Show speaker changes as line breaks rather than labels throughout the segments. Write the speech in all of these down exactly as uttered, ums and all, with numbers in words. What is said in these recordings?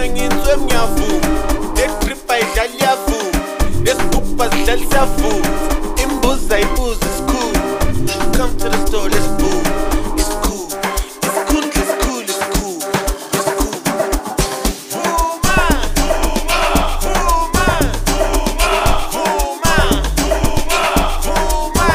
mina ngitswe ngiyavuma etrip ayidlali yavuma esigupa zidlali siyavuma imbuzi ayibuzi isikhulu come to the store let's move it's cool it's cool it's cool it's cool it's cool vuma vuma vuma vuma vuma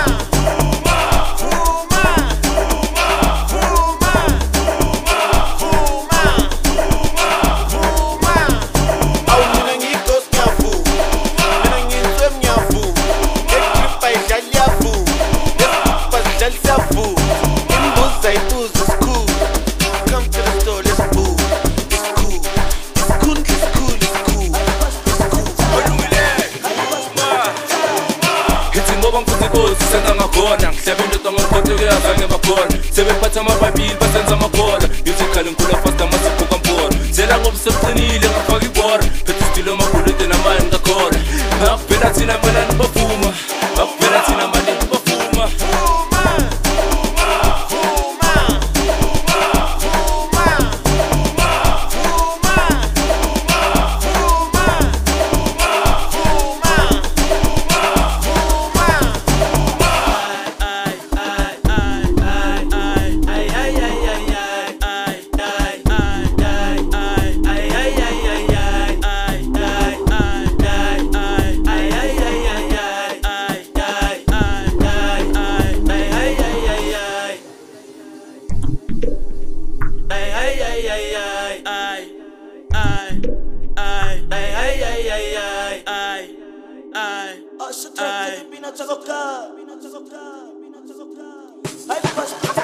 senza ngakona ngihlebe into tongokhothe kuyazange bakhona sebephatha amabhayibhili basenza amakhola musical ngikhula fast amasipho kampona zela ngoba seqinile ngafaka ibora phethe isitilo amabhulete namani ngakhona ngakuphela thina mina nibavuma ngakuphela thina manje nibavuma
I should take the peanut to go club. Peanut to go club. Peanut to go club. I